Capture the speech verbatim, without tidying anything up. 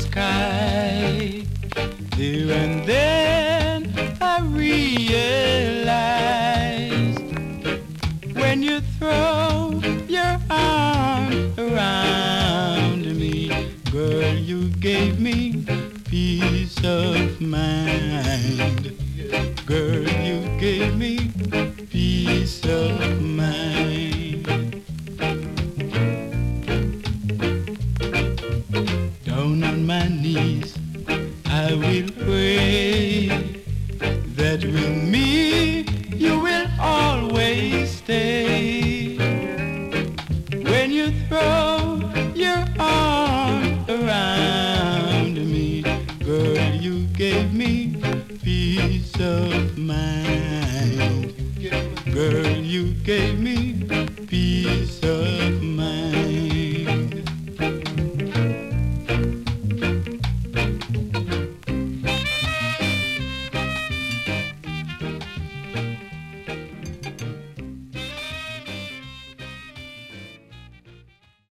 sky. There and then I realized when you throw your arm around me, girl, you gave me peace of mind. Girl, you gave me peace of mind. Down on my knees I will pray that with me you will always stay. When you throw your arm around me, girl, you gave me peace of mind. Girl, you gave me